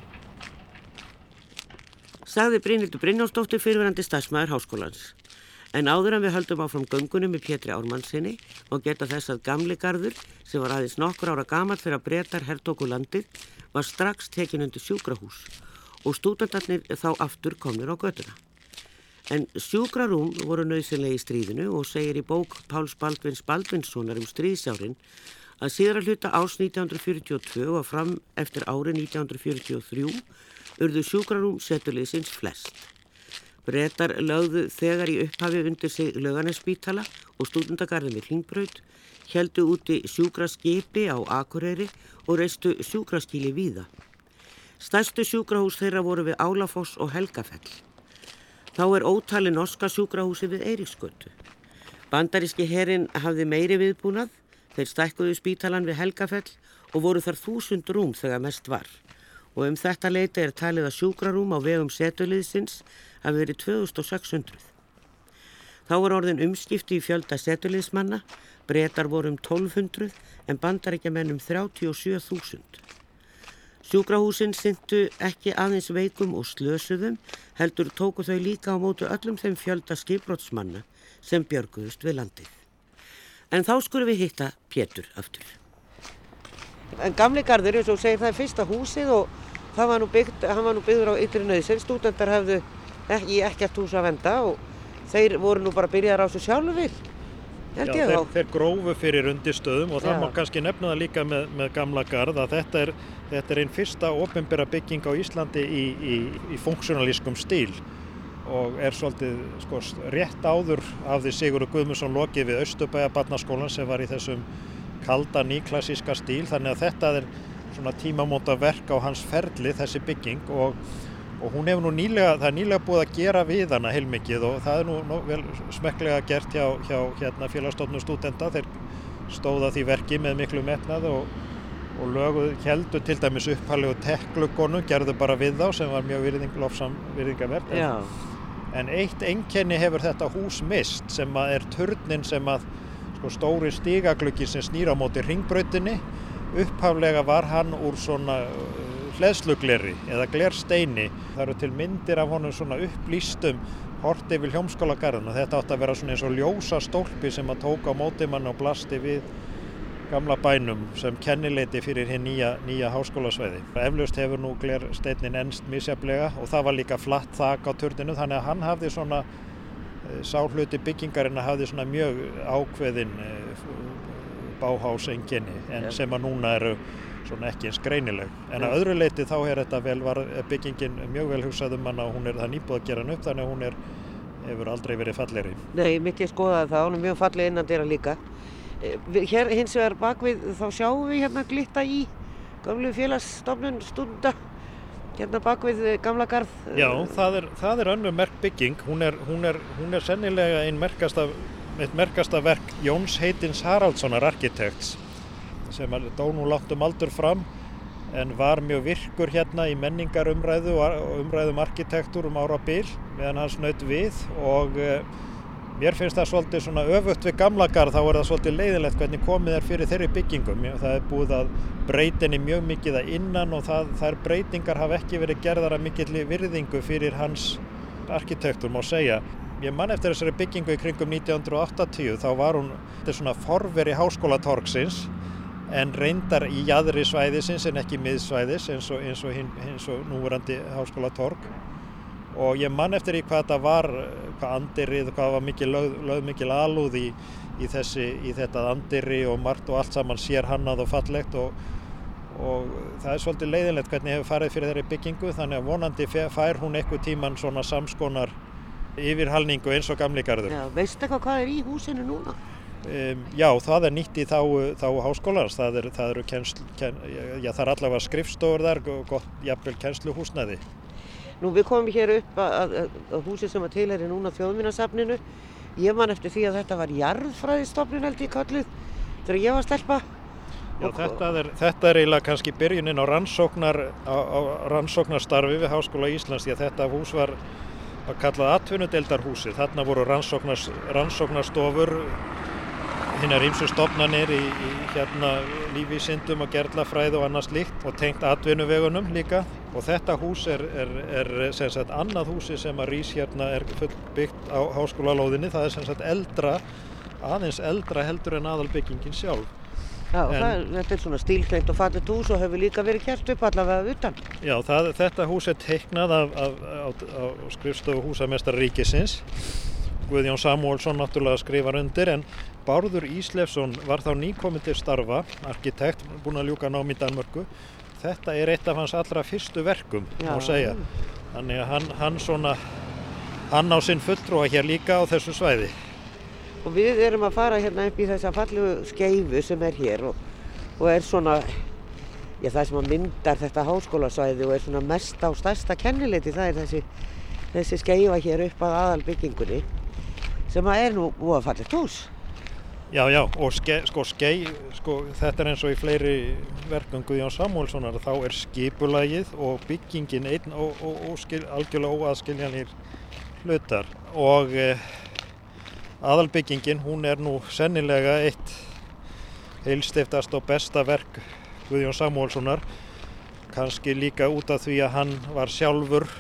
Sagði Brynhildur Brynjólfsdóttir fyrrverandi starfsmaður háskólans. En áður en við höldum áfram göngunum með Pétri Ármannsinni og geta þess að Gamli-Garður, sem var aðeins nokkur ára gamall þegar Bretar hertóku landið, var strax tekin undir sjúkrahús og stúdentarnir þá aftur komnir á götuna. En sjúkrarúm voru nauðsynlega í stríðinu og segir í bók Páls Baldvins Baldvinssonar um stríðsárin að síðara hluta árs nítján hundruð fjörutíu og tvö og fram eftir ári nítján hundruð fjörutíu og þrjú urðu sjúkrarúm setuliðsins flest. Bretar lögðu þegar í upphafi undir sig Laugarnesspítala og stúdendagarðin við Hringbraut, héldu úti sjúkraskipi á Akureyri og reistu sjúkraskýli víða. Stærstu sjúkrahús þeirra voru við Álafoss og Helgafell. Þá er ótalið norska sjúkrahúsi við Eiríksgötu. Bandaríski herinn hafði meiri viðbúnað, þeir stækkuðu spítalan við Helgafell og voru þar þúsund rúm þegar mest var. Og um þetta leyti er talið að sjúkrarúm á vegum setuliðsins hafi verið tvö þúsund sex hundruð. Þá var orðin umskipti í fjölda setuliðsmanna, Bretar voru um tólf hundruð en Bandaríkjamenn um þrjátíu og sjö þúsund. Sjúkrahúsin sinntu ekki aðeins veikum og slösuðum, heldur tóku þau líka á mótu öllum þeim fjölda skipbrotsmanna sem björguðust við landið. En þá skulum við hitta Pétur aftur. En Gamli-Garður, eins og segir, það er fyrsta húsið og það var nú byggt, hann var nú byggður á ytri nauðsyn. Stúdentar hefðu ekki ekkert hús að venda og þeir voru nú bara byrjaðar á þessu sjálfur. Já, þeir, þeir grófu fyrir undirstöðum og það Já. Má kannski nefna það líka með, með Gamla-Garð að þetta er, þetta er einn fyrsta opinbera bygging á Íslandi í, í, í funksionalískum stíl og er svolítið sko, rétt áður af því Sigurður Guðmundsson lokið við Austurbæjarbarnaskólann sem var í þessum kalda nýklassíska stíl, þannig að þetta er svona tímamóta verk á hans ferli, þessi bygging og, og hún hefur nú nýlega, það er nýlega búið að gera við hana heilmikið og það er nú, nú vel smekklega gert hjá, hjá hérna, Félagsstofnun stúdenta, þeir stóða því verki með miklu metnað og, og löguð heldur til dæmis upphællegu tekklugonu, gerðu bara við þá sem var mjög virðing, lofsam virðingavert. En, en eitt einkenni hefur þetta hús mist sem að er turnin sem að sko, stóri stigagluggi sem snýr á móti Hringbrautinni. Upphaflega var hann úr svona hleðslugleri eða glersteini. Það eru til myndir af honum svona upplýstum horti yfir Hljómskálagarðinn og þetta átti að vera svona eins og ljósa stólpi sem að tók á móti mann og blasti við gamla bænum sem kennileiti fyrir hinn nýja, nýja háskólasvæði. Eflaust hefur nú glersteinin enst misjafnlega og það var líka flatt þak á turninu þannig að hann hafði svona sá hluti byggingarinn hafði svona mjög ákveðin Bauhaus-einkenni en yeah. sem að núna eru svona ekki eins greinileg. En að öðru leyti þá er þetta vel, var byggingin mjög vel hugsað um hana og hún er það nýbúið að gera hann upp þannig að hún er, hefur aldrei verið fallegri. Nei, mitt ég skoðaði það, hún er mjög falleg innan dyra líka. Hér hins vegar bakvið þá sjáum við hérna glitta í gömlu félagsstofnun stúdenta. Hérna bakvið Gamla-Garð. Já, það er, það er önnur merk bygging. Hún er, hún er, hún er sennilega ein merkasta, eitt merkasta verk Jóns Heitins Haraldssonar arkitekts sem dó nú langt um aldur fram en var mjög virkur hérna í menningarumræðu og umræðum arkitektúr um árabil meðan hann snaut við og uh, mér finnst það svolítið svona öfugt við Gamla-Garð, þá er það svolítið leiðinlegt hvernig komið er fyrir þeirri byggingum. Það er búið að breyta henni mjög mikið að innan og það, þær breytingar hafa ekki verið gerðar að mikilli virðingu fyrir hans arkitektur má segja. Ég man eftir þessari byggingu í kringum nítján hundruð áttatíu, þá var hún þetta svona forveri Háskólatorgsins en reyndar í jaðri svæðisins en ekki miðsvæðis eins og, eins og, hin, eins og núverandi Háskólatorg. Og ég man eftir í hvað þetta var, hvað andirrið, hvað var mikil, lögð, lögð mikil alúð í, í, þessi, í þetta andirri og margt og allt saman sér hannað og fallegt og, og það er svolítið leiðinlegt hvernig hefur farið fyrir þeirri byggingu þannig að vonandi fær hún einhver tíman svona samskonar yfirhalningu eins og Gamli-Garður. Já, veistu eitthvað hvað er í húsinu núna? Um, já, það er nýtt í þá, þá háskólans, það, er, það eru kennslu, ken, já, það er allavega skrifstofur þar og gott jafnvel kennsluhúsnæði. Nú við komum hér upp að, að, að húsi sem að tilheyri núna Þjóðminjasafninu. Ég man eftir því að þetta var jarðfræðistofnun held ég kölluð þegar ég var stelpa. Já, þetta er, þetta er eiginlega kannski byrjunin á rannsóknar, á, á rannsóknarstarfi við Háskóla Íslands, því að þetta hús var, var kallað atvinnudeildarhúsið. Þarna voru rannsóknars, rannsóknarstofur, hinnar ýmsu stofnanir í, í hérna lífvísindum og gerlafræði og annað slíkt og tengt atvinnuvegunum líka. Og þetta hús er, er, er sem sagt annað húsi sem að rís hérna er fullbyggt á háskólalóðinni. Það er sem sagt eldra, aðeins eldra heldur en aðalbyggingin sjálf. Já, en, það, þetta er svona stílhreint og fallegt hús og hefur líka verið kert upp allavega utan. Já, það, þetta hús er teiknað af, af, af, af skrifstofu húsameistara ríkisins. Guðjón Samúelsson náttúrulega skrifar undir, en Bárður Íslefsson var þá nýkominn til starfa, arkitekt, búinn að ljúka nám í Danmörku. Þetta er eitt af hans allra fyrstu verkum, má segja. Þannig að hann, hann, svona, hann á sinn fulltrúa hér líka á þessu svæði. Og við erum að fara hérna upp í þessa fallegu skeifu sem er hér og, og er svona, já það sem að myndar þetta háskólasvæði og er svona mest á stærsta kennileiti, það er þessi, þessi skeifa hér upp að aðalbyggingunni sem að er nú voða fallegt hús. Já, já, og ske, sko, skei, sko, þetta er eins og í fleiri verkum Guðjón Samúelssonar, þá er skipulagið og byggingin einn og, og, og skil, algjörlega óaðskiljanlegir hlutar. Og eh, aðalbyggingin, hún er nú sennilega eitt heilstiftast og besta verk Guðjón Samúelssonar, kannski líka út af því að hann var sjálfur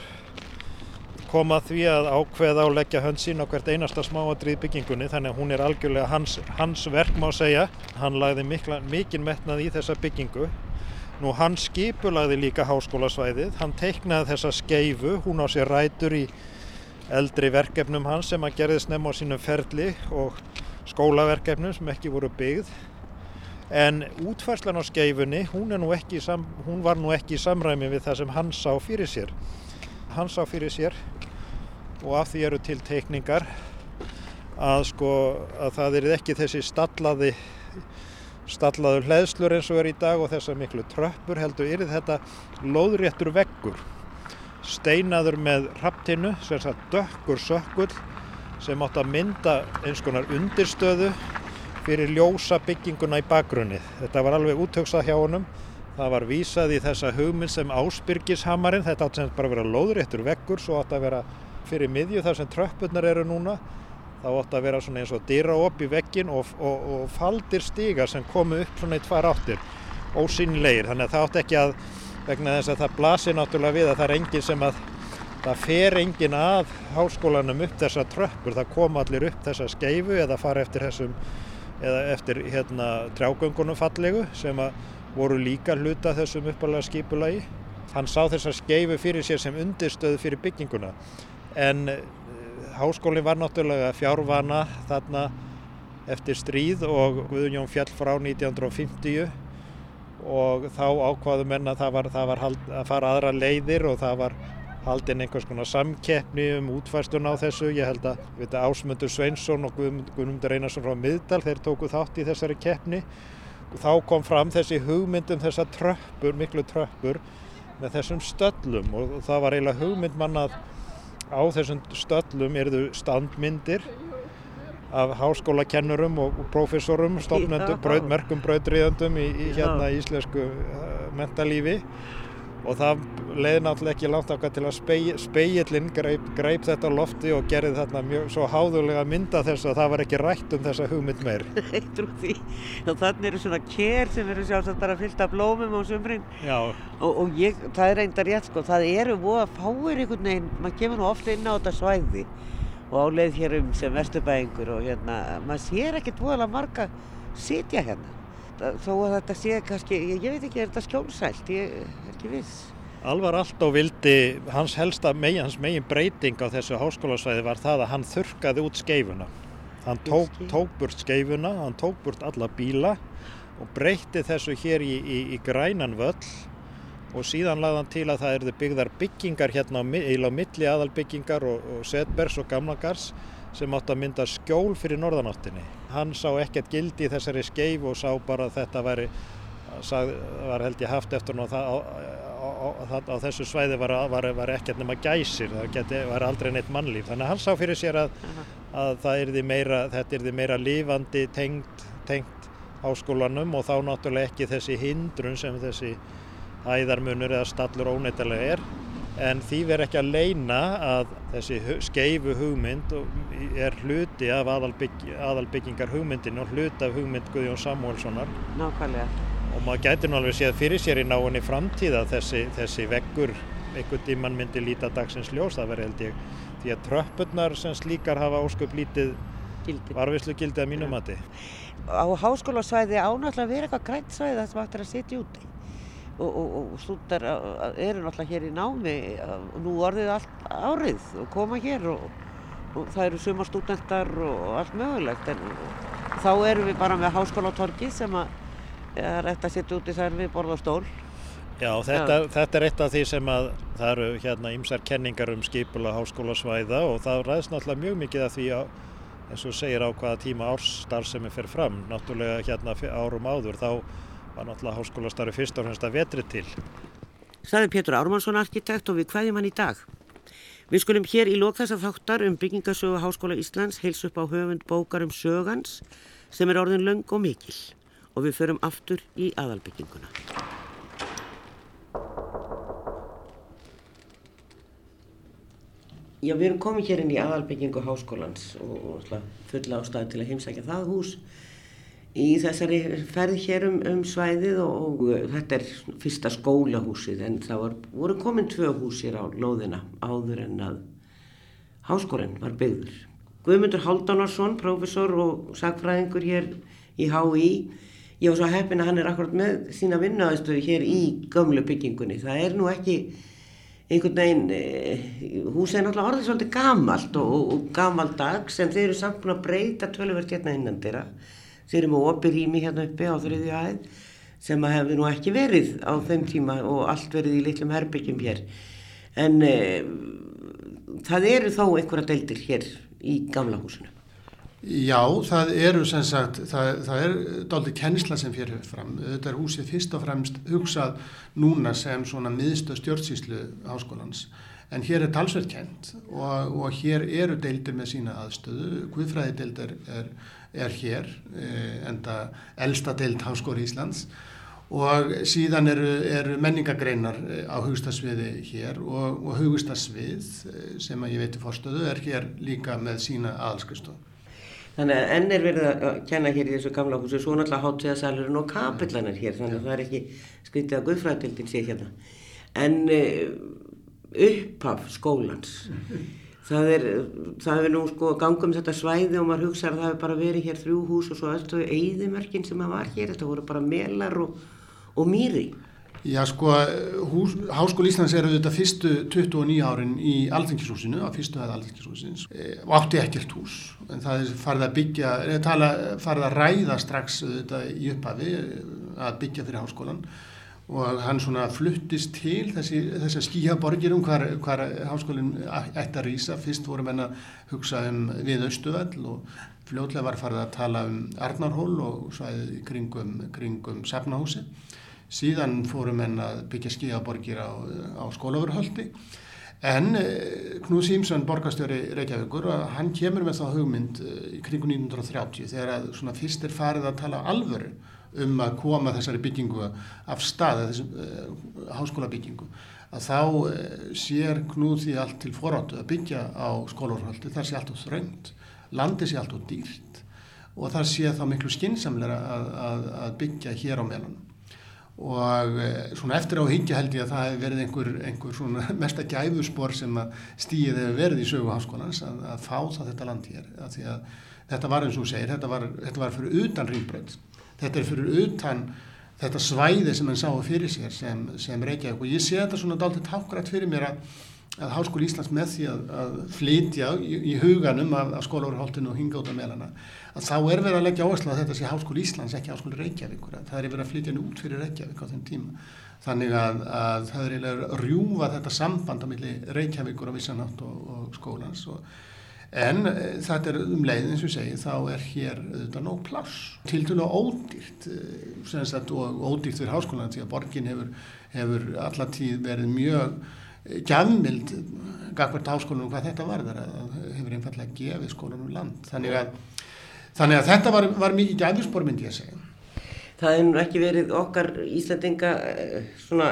kom að því að ákveða og leggja hönd sín á hvert einasta smáatriði í byggingunni, þannig að hún er algjörlega hans, hans verk má segja. Hann lagði mikla, mikinn metnað í þessa byggingu. Nú hann skipulagði líka háskólasvæðið, hann teiknaði þessa skeifu, hún á sér rætur í eldri verkefnum hans sem að gerðist nefn á sínum ferli og skólaverkefnum sem ekki voru byggð. En útfærslan á skeifunni, hún, er nú ekki, hún var nú ekki í samræmi við það sem hann sá fyrir sér. Hann sá fyrir sér og af því eru til teikningar að sko að það er ekki þessi stallaði stallaður hleðslur eins og er í dag og þessar miklu tröppur, heldur yrði þetta lóðréttur veggur steinaður með hrafntinnu, sem sagt dökkur sökkull sem átti að mynda eins konar undirstöðu fyrir ljósa bygginguna í bakgrunni. Þetta var alveg úthugsað hjá honum. Það var vísað í þessa hugmynd sem Ásbyrgishamarinn, þetta átti sem bara að vera lóðréttur veggur, svo átti að vera fyrir miðju þar sem tröppurnar eru núna, þá átti að vera svona eins og dyraop í vegginn og, og, og faldir stigar sem komu upp svona í tvær áttir, ósýnilegir. Þannig að það átti ekki að, vegna þess að það blasir náttúrulega við að það er engin sem að, það fer engin að háskólanum upp þessa tröppur, það koma allir upp þessa skeifu eða fara eftir þessum, eða eftir hérna trjágöngunum fallegu sem að voru líka hluta þessum uppalega skipulagi. Hann sá þessa skeifu fyrir sér sem undirstöðu fyrir bygginguna. En háskólinn var náttúrulega fjárvana þarna eftir stríð og Guðjón féll frá nítján hundruð og fimmtíu og þá ákváðu menn að það var, það var hald, að fara aðra leiðir og það var haldin einhvers konar samkeppni um útfærslun á þessu. Ég held að við þetta Ásmundur Sveinsson og Guðmundur Einarsson frá Miðdal, þeir tóku þátt í þessari keppni. Þá kom fram þessi hugmynd um þessar tröppur, miklu tröppur með þessum stöllum og það var eiginlega hugmynd mann að á þessum stöllum yrðu standmyndir af háskólakennurum og prófessorum, stofnendum, braut, merkum brautryðjendum í, í hérna íslensku uh, mentalífi og það leið náttúrulega ekki langt ákvað til að spegi, spegillinn greip, greip þetta á lofti og gerði þarna mjög svo háðulega mynda þess að það var ekki rætt um þessa hugmynd meir. Ég trú því. Og þannig eru svona ker sem eru sjálfsagt bara fyllt af blómum á sumrin. Já. Og, og ég, það er reyndar rétt sko, það eru voða fáir einhvern veginn, maður kemur nú ofta inn á þetta svæði og á leið hér um sem vesturbæingur og hérna, maður sér ekkert voðalega marga sitja hérna. Þó að þetta sé kannski, ég, ég veit ekki, er þetta skjólsælt, ég er ekki viss. Alvar Aalto vildi, hans helsta megin, hans megin breyting á þessu háskólasvæði var það að hann þurrkaði út skeifuna. Hann tók, tók burt skeifuna, hann tók burt alla bíla og breytti þessu hér í, í, í grænan völl og síðan lagði hann til að það yrðu byggðar byggingar hérna á, á milli aðalbyggingar og, og setbergs og gamlagars sem átti að mynda skjól fyrir norðanáttinni. Hann sá ekkert gildi í þessari skeif og sá bara að þetta væri sag, var held ég haft eftir hann á, á, á, á þessu svæði var, var, var ekkert nema gæsir, það geti, var aldrei neitt mannlíf. Þannig að hann sá fyrir sér að, að það yrði meira, þetta yrði meira lifandi tengt, tengt háskólanum og þá náttúrulega ekki þessi hindrun sem þessi æðarmunur eða stallur óneitanlega er. En því verður ekki að leyna að þessi skeifu hugmynd er hluti af aðalbygg, aðalbyggingar hugmyndinu og hluti af hugmynd Guðjóns Samúelssonar. Nákvæmlega. Og maður gæti nú alveg séð fyrir sér í náinni framtíð að þessi, þessi veggur einhvern tímann myndi líta dagsins ljós. Það verður held ég því að tröppurnar sem slíkar hafa ósköp lítið varðveislugildi að mínu mati. Á háskólasvæði á náttúrulega að vera eitthvað grænt svæði þar sem hægt er að sitja úti. Og, og, og stúdentar eru náttúrulega hér í námi nú orðið allt árið og koma hér og, og það eru sumar stúdentar og allt mögulegt en þá erum við bara með háskólatorgið sem að er eftir að sitja úti þar við borð og stól. Já, þetta, Já. þetta er eitt af því sem að það eru hérna ýmsar kenningar um skipulag háskólasvæða og það ræðst náttúrulega mjög mikið af því að eins og segir á hvaða tíma ársstarfsemi fer fram. Náttúrulega hérna árum áður þá var náttúrulega háskólastarfi fyrst og fremst að vetri til. Sagði Pétur Ármannsson arkitekt og við kveðjum hann í dag. Við skulum hér í lok þessa þáttar um byggingasögu Háskóla Íslands heilsa upp á höfund bókar um sögans sem er orðin löng og mikil og við förum aftur í aðalbygginguna. Já, við erum komin hér inn í aðalbyggingu Háskólans og fulla ástæðu til að heimsækja það hús í þessari ferð hér um, um svæðið og, og þetta er fyrsta skólahúsið en það var, voru komin tvö hús hér á lóðina áður en að háskólinn var byggður. Guðmundur Hálfdánarsson, prófessor og sagfræðingur hér í H I. Ég var svo heppin að hann er akkurat með sína vinnuaðstöðu hér í gömlu byggingunni. Það er nú ekki einhvern veginn, húsið er náttúrulega orðið svolítið gamalt og, og, og gamaldags en þeir eru samt búin að breyta töluvert hérna innan þeirra. Þeir eru með opið rými hérna uppi á þriðju hæð sem að hefði nú ekki verið á þeim tíma og allt verið í litlum herbyggjum hér. En e, það eru þó einhverja deildir hér í gamla húsinu. Já, það eru sem sagt, það, það er dálítið kennsla sem fyrir hefur fram. Þetta er húsið fyrst og fremst hugsað núna sem svona miðstöð stjórnsýslu háskólans. En hér er talsvert kennt og, og hér eru deildir með sína aðstöðu. Guðfræðideild er, er, er hér, enda elsta deild Háskóla Íslands og síðan eru, eru menningargreinar á hugvistasviði hér og, og hugvistasvið sem að ég veit í forstöðu er hér líka með sína aðalskrifstofu. Þannig að enn er verið að kenna hér í þessu gamla húsi, svo náttúrulega hátíðasalurinn og kapellan er hér, þannig að það er ekki skrítið að guðfræðdeildin sé hérna. En upphaf skólans, það er, það er nú sko gangum þetta svæði og maður hugsa að það hefur bara verið hér þrjú hús og svo allt og eyðimörkin sem að var hér, þetta voru bara melar og, og mýri. Já sko, hús, Háskóli Íslands eru þetta fyrstu tuttugu og níu árin í Alþingishúsinu, á fyrstu hæð Alþingishúsins og átti ekkert hús. En það er farið að byggja, tala, farið að ræða strax þetta í upphafi að byggja fyrir háskólan og hann svona fluttist til þessi, þessi skýjaborgir um hvar, hvar háskólinn ætti að rísa. Fyrst voru menn að hugsa um við Austurvöll og fljótlega var farið að tala um Arnarhól og svæðið í kringum, kringum Safnahúsi. Síðan fóru menn að byggja skýjaborgir á, á Skólavörðuholti. En Knús Símsson, borgarstjóri Reykjavíkur, hann kemur með þá hugmynd í kringum nítján hundruð og þrjátíu þegar að svona fyrst er farið að tala alvöru um að koma þessari byggingu af stað, þessum uh, háskólabyggingu. Að þá uh, sér Knús því allt til foráttu að byggja á Skólavörðuholti, þar sé allt of þröngt, landi sé allt of dýrt og þar sé þá miklu skynsamlegra að, að, að byggja hér á melanum. Og svona eftir á hyggja held ég að það hefur verið einhver, einhver svona mesta gæfuspor sem að stigið hefur verið í sögu háskólans að, að fá það þetta land hér. Að því að þetta var eins og segir, þetta var, þetta var fyrir utan Hringbraut. Þetta er fyrir utan þetta svæði sem hann sá fyrir sér sem, sem Reykjavík og ég sé þetta svona dálítið tákgrænt fyrir mér að, að Háskóli Íslands með því að, að flytja í, í huganum af, af Skólavörðuholtinu og hinga út af melana að þá er verið að leggja áherslu að þetta sé Háskóli Íslands, ekki Háskóli Reykjavíkur. Það er verið að flytja henni út fyrir Reykjavík á þeim tíma. Þannig að, að það er eiginlega að rjúfa þetta samband á milli Reykjavíkur á vissan hátt og, og skólans. Og, En þetta er um leið, eins og ég segi, þá er hér auðvitað nóg pláss. Tiltölulega ódýrt, sem sagt, og ódýrt fyrir háskólan, því að borgin hefur, hefur allatíð verið mjög gjafmild gagnvart háskólanum hvað þetta varðar, að hefur einfallega gefið skólanum land. Þannig að, þannig að þetta var, var mikið gjafspor, myndi ég að segja. Það hefur ekki verið okkar Íslendinga svona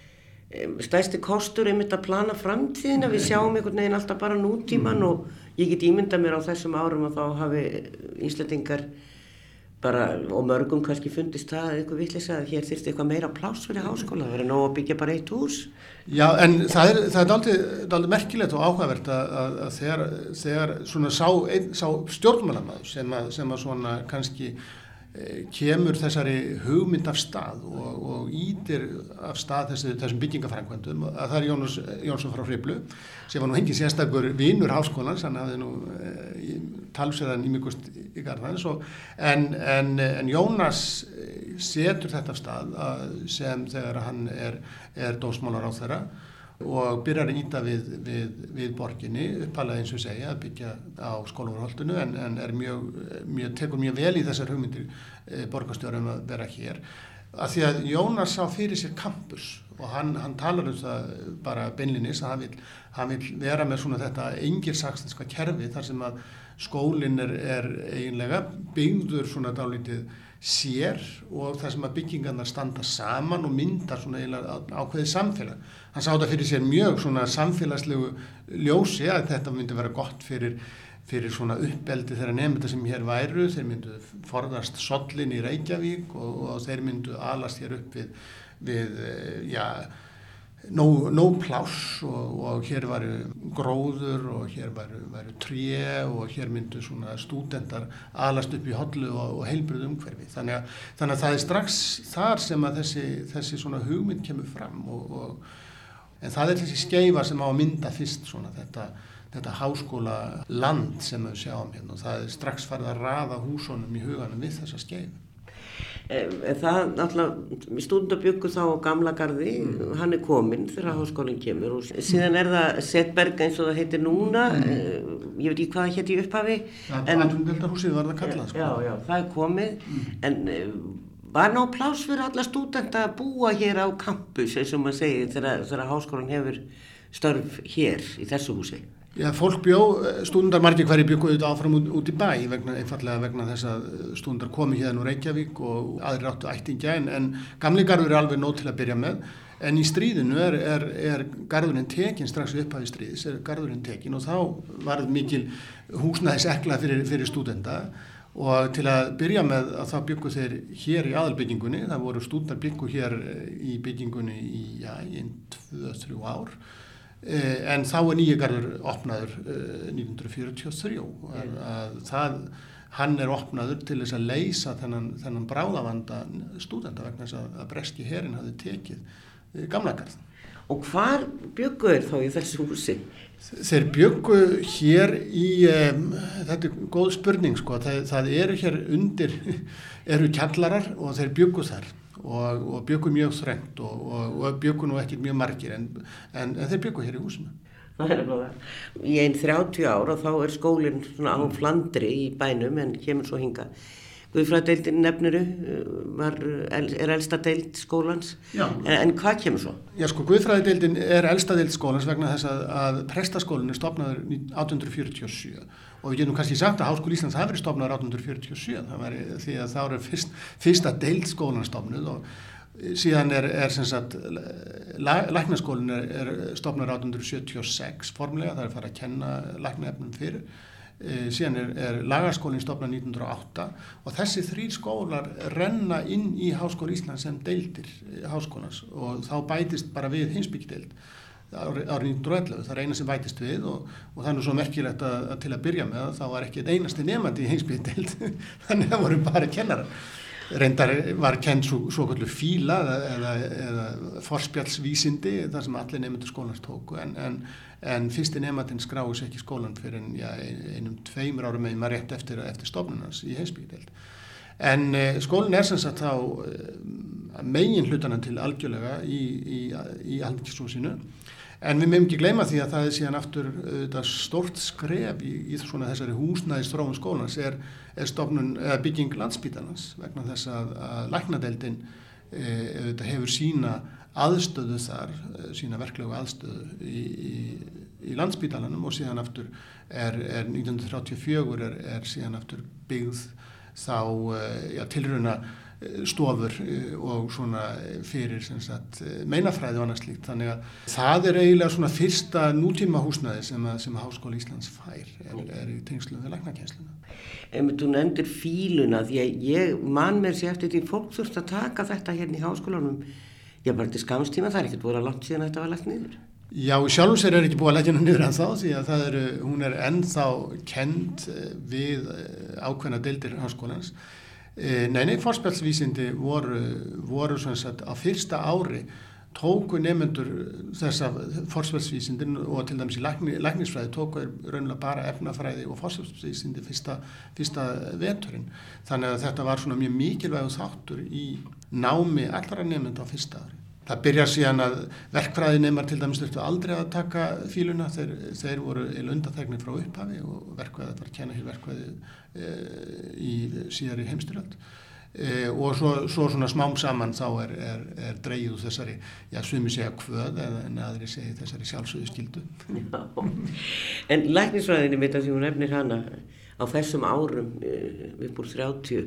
stærsti kostur einmitt að plana framtíðina. Við sjáum einhvern veginn alltaf bara nútíman mm. og ég get ímyndað mér á þessum árum að þá hafi Íslendingar bara, og mörgum kannski fundist það eitthvað vitleysa að hér þyrfti eitthvað meira pláss fyrir háskóla, það verið nóg að byggja bara eitt hús. Já, en það er, það er dálítið, dálítið merkilegt og áhugavert að, að, að þegar, þegar svona sá, ein, sá stjórnmálamaður sem að, sem að svona kannski kemur þessari hugmynd af stað og, og ítir af stað þessi, þessum byggingafrænkvæmdum, að það er Jónas Jónsson frá Hriflu sem var nú hengið sérstakur vinur háskólans, hann hafði nú e, talsverðan ímykust í garðans og, en, en, en Jónas setur þetta af stað að, sem þegar hann er, er dómsmálaráðherra og byrjar að íta við, við, við borginni, uppalega eins og segja að byggja á Skólavörðuholtinu en, en er mjög, mjög, tekur mjög vel í þessar hugmyndir e, borgarstjórum að vera hér. Að því að Jónas sá fyrir sér campus og hann, hann talar um það bara beinlinis að hann vil, hann vil vera með svona þetta engilsaxneska kerfi þar sem að skólinn er, er eiginlega byggður svona dálítið sér og það sem að byggingarnar standa saman og myndar svona eiginlega ákveðið samfélag. Hann sá þetta fyrir sér mjög svona samfélagslegu ljósi að þetta myndi vera gott fyrir, fyrir svona uppeldi þeirra nemenda sem hér væru. Þeir myndu forðast sollin í Reykjavík og, og þeir myndu alast hér upp við, við já, nóg, nóg pláss og, og hér varu gróður og hér varu, varu tré og hér myndu svona stúdentar alast upp í hollu og, og heilbrigðu umhverfi. Þannig að, þannig að það er strax þar sem að þessi, þessi svona hugmynd kemur fram og, og en það er þessi skeifa sem á að mynda fyrst svona þetta, þetta háskóla land sem við sjáum hérna og það er strax farið að raða húsunum í huganum við þessa skeifu. Það náttúrulega, stúdendar bjuggu þá á Gamla garði, mm. hann er kominn þegar háskólinn kemur og síðan er það Setberg eins og það heitir núna, mm. ég veit ekki hvað það héti í upphafi. Ja, Atvinnudeildarhúsið var það kallað. Sko. Já, já, það er komið, mm. en var ná pláss fyrir alla stúdenta að búa hér á campus, eins og maður segir, þegar, þegar háskólinn hefur störf hér í þessu húsi? Já, fólk bjó, stúdendar margir hverju byggu auðvitað áfram út, út í bæ, vegna, einfallega vegna þess að stúdendar komi hérna úr Reykjavík og aðrir áttu ættingja, en, en Gamli garður er alveg nóg til að byrja með, en í stríðinu er, er, er garðurinn tekin strax upp af stríðis, er garðurinn tekin og þá varð mikil húsnæðisekla fyrir, fyrir stúdenda og til að byrja með að þá byggu þeir hér í aðalbyggingunni, það voru stúdendar byggu hér í byggingunni í, já, í einn, tvö, þrjú ár. En þá er nýi garður opnaður nítján hundruð fjörutíu og þrjú að, að það, hann er opnaður til þess að leysa þennan, þennan bráðavanda stúdenta vegna þess að, að breski herinn hafði tekið Gamla garð. Og hvar bjuggu þeir þá í þessu húsi? Þeir bjuggu hér í, um, þetta er góð spurning sko, það, það eru hér undir, eru kjallarar og þeir bjuggu þar. Og, og bjuggu mjög þrengt og, og, og bjuggu nú ekki mjög margir en, en, en þeir bjuggu hér í húsinu. Það er alveg það. Í einn þrjátíu ár og þá er skólinn svona á Flandri í bænum en kemur svo hingað. Guðfræðideildin nefniru var, er elsta deild skólans, en, en hvað kemur svo? Já sko, Guðfræðideildin er elsta deild skólans vegna þess að, að prestaskólinn er stofnaður átján hundruð fjörutíu og sjö og við getum kannski sagt að Háskóli Íslands hafi verið stofnaður átján hundruð fjörutíu og sjö, það var því að þá er fyrst, fyrsta deild skólan stofnuð og síðan er, er sem sagt, læknaskólinn er, er stofnaður átján hundruð sjötíu og sex formlega, það er farið að kenna læknaefnum fyrir. E, síðan er, er lagarskólinn stofnað nítján hundruð og átta og þessi þrír skólar renna inn í Háskóla Íslands sem deildir háskólans og þá bætist bara við heimspekideild árið nítján hundruð og ellefu, það er eina sem bætist við og, og það er nú svo merkilegt að, að til að byrja með þá var ekki einasti nemandi í heimspekideild þannig að það voru bara kennarar. Reyndar var kennd svo, svo kallu fíla eða, eða forspjallsvísindi þar sem allir nemendur skólans tóku en, en, en fyrsti nemandinn skráði sér ekki skólan fyrir en, ja, einum tveimur árum með maður rétt eftir, eftir stofnunans í heimspekideild. En uh, skólinn er sem sagt þá uh, megin hlutanum til algjörlega í, í, í Alþingishúsinu En við meðum ekki gleyma því að það er síðan aftur uh, stórt skref í, í svona þessari húsnæðisþróun skólans er, er stofnun, eða bygging Landspítalans vegna þess að, að læknadeildin uh, hefur sína aðstöðu þar, uh, sína verklegu aðstöðu í, í, í Landspítalanum og síðan aftur er, er nítján hundruð þrjátíu og fjögur er, er síðan aftur byggð þá uh, ja, tilrauna stofur og svona fyrir sem sagt, meinafræði og annað slíkt. Þannig að það er eiginlega svona fyrsta nútíma húsnæði sem að, sem að Háskóli Íslands fær er, er í tengslum við læknakennsluna. En þú nefndir fíluna því að ég man mér sér eftir því fólk þurft að taka þetta hérna í háskólanum. Já, bara til skamstíma, það er ekkert búið að langt síðan þetta var lagt niður. Já, sjálfum sér er ekki búið að leggja henni niður ennþá því að það eru, hún er ennþá kennd við ákveðna deildir háskólans. Nei, nei, forspjallsvísindi voru, voru svona sagt á fyrsta ári tóku nefnendur þessa forspjallsvísindin og til dæmis í lækni, læknisfræði tóku raunlega bara efnafræði og forspjallsvísindi fyrsta, fyrsta veturinn. Þannig að þetta var svona mjög mikilvægur þáttur í námi allra nefnenda á fyrsta ári. Það byrjar síðan að verkfræðinemar til dæmis þurftu aldrei að taka fíluna, þeir, þeir voru undanþegnir frá upphafi og verkfræði var að kenna hér verkfræði e, í síðari heimstyrjöld. E, og svo, svo svona smám saman þá er, er, er dreigið úr þessari, já, sumi segja kvöð en aðri segja þessari sjálfsögðu skildu. Já, en læknisfræðinni mitt að því hún nefnir hana á þessum árum upp úr þrjátíu,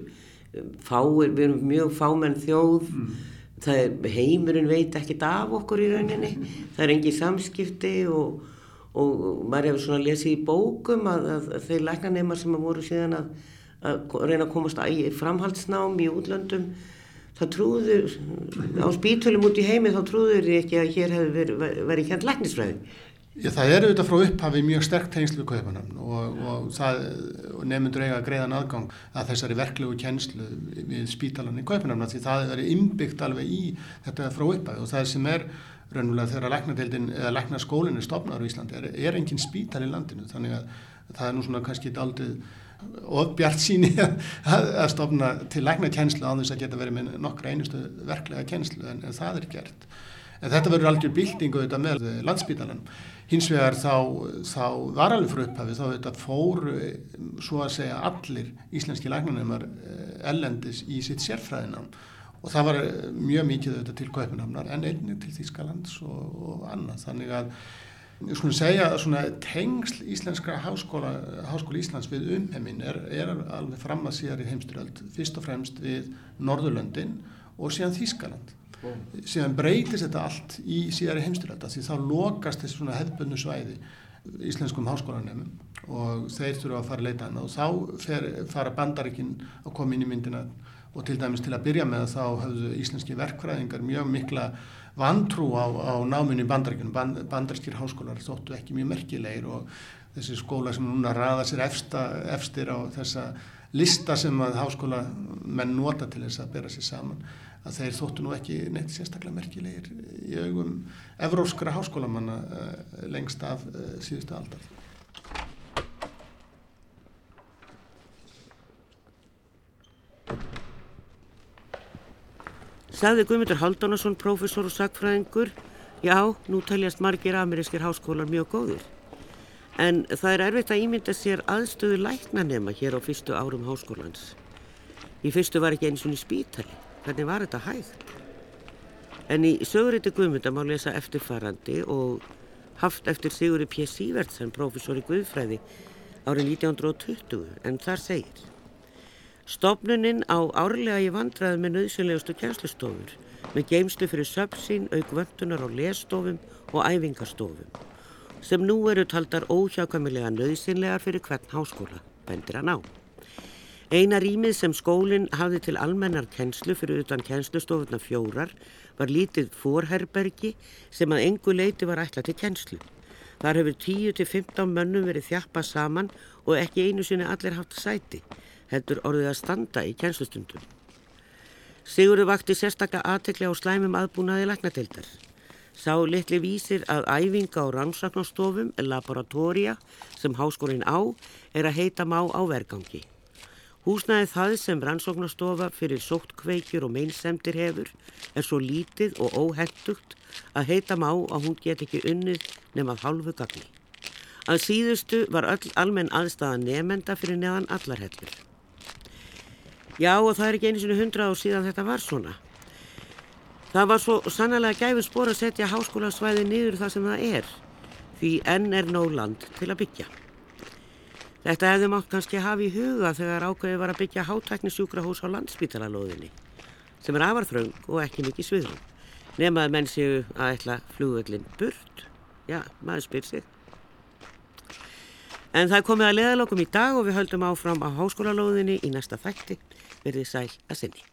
fáir, við erum mjög fámenn þjóð, mm. Það er, heimurinn veit ekkert af okkur í rauninni, það er engin samskipti og, og maður hefur svona lesið í bókum að, að, að þeir læknanemar sem voru síðan að, að reyna að komast í framhaldsnám í útlöndum, það trúður, á spítölum út í heimi þá trúður ekki að hér hefur verið, verið kent læknisfræði. Já, það er auðvitað frá upphafi mjög sterk tengsl við Kaupmannahöfn og, og, það, og nefnendur eiga greiðan aðgang að þessari verklegu kennslu við spítalan í Kaupmannahöfn því það er verið innbyggt alveg í þetta frá upphafi og það sem er raunverulega þegar læknadeildin eða læknaskólinn er stofnaður í Íslandi er, er engin spítal í landinu þannig að það er nú svona kannski aldrei of bjartsýni að, að stofna til læknakennslu án þess að geta verið með nokkra einustu verklega kennslu en, en það er gert. En þetta verður aldrei byltingu auðvitað með Landspítalan. Hins vegar þá, þá var alveg frá upphafi, þá auðvitað fóru svo að segja allir íslenski læknanemar erlendis í sitt sérfræðinám. Og það var mjög mikið auðvitað til Kaupmannahafnar en einnig til Þýskalands og, og annað. Þannig að, ég skulle segja að svona tengsl íslenskra háskóla, háskóla Íslands við umheiminn er, er alveg fram að síðar í heimstyrjöld, fyrst og fremst við Norðurlöndin og síðan Þýskaland. Síðan breytist þetta allt í síðari heimstyrjalda því þá lokast þessi svona hefðbundnu svæði íslenskum háskólanemum og þeir þurfa að fara að leita hana og þá fer, fara Bandaríkin að koma inn í myndina og til dæmis til að byrja með þá höfðu íslenski verkfræðingar mjög mikla vantrú á, á náminu í Bandaríkjunum. Band, bandarískir háskólar þóttu ekki mjög merkilegir og þessi skóla sem núna raða sér efsta, efstir á þessa lista sem að háskólamenn nota til þess að bera sér saman að þeir þóttu nú ekki neitt sérstaklega merkilegir í augum evrópskra háskólamanna uh, lengst af uh, síðustu aldar. Sagði Guðmundur Hálfdánason, prófessor og sagnfræðingur, já, nú teljast margir amerískir háskólar mjög góðir. En það er erfitt að ímynda sér aðstöðu læknanema hér á fyrstu árum háskólans. Í fyrstu var ekki eins og í spítali. Hvernig var þetta hægt? En í söguriti Guðmundar má lesa eftirfarandi og haft eftir Sigurði P. Sívertsen, prófessor í guðfræði, árið nítján hundruð tuttugu, en þar segir: Stofnunin á árlega í vandræðum með nauðsynlegustu kennslustofur, með geymslu fyrir söfnsýn, auk vöntunar á lesstofum og æfingarstofum, sem nú eru taldar óhjákvæmilega nauðsynlegar fyrir hvern háskóla, bendir hann á. Eina rýmið sem skólinn hafði til almennar kennslu fyrir utan kennslustofurnar fjórar var lítið forherbergi sem að engu leyti var ætlað til kennslu. Þar hefur tíu til fimmtán mönnum verið þjappað saman og ekki einu sinni allir haft sæti, heldur orðið að standa í kennslustundum. Sigurður vakti sérstaka athygli á slæmum aðbúnaði læknadeildar. Sá litli vísir að æfinga á rannsóknarstofum, laboratóría, sem háskólinn á, er að heita má á vergangi. Húsnæði það sem rannsóknastofa fyrir sóttkveikjur og meinsemdir hefur er svo lítið og óhentugt að heita má að hún get ekki unnið nema af hálfu gagni. Að síðustu var öll almenn aðstaða nemenda fyrir neðan allar hellur. Já, og það er ekki einu sinni hundrað ár síðan þetta var svona. Það var svo sannarlega gæfu spor að setja háskólasvæði niður það sem það er, því enn er nóg land til að byggja. Þetta hefði mátt kannski hafa í huga þegar ákveðið var að byggja hátæknisjúkrahús á Landspítalalóðinni, sem er afar þröng og ekki mikið sviðrum. Nema að menn séu að ætla flugvöllin burt, já, maður spyr sig. En það er komið að leiðarlokum í dag og við höldum áfram á háskólalóðinni í næsta þætti. Verið sæl að sinni.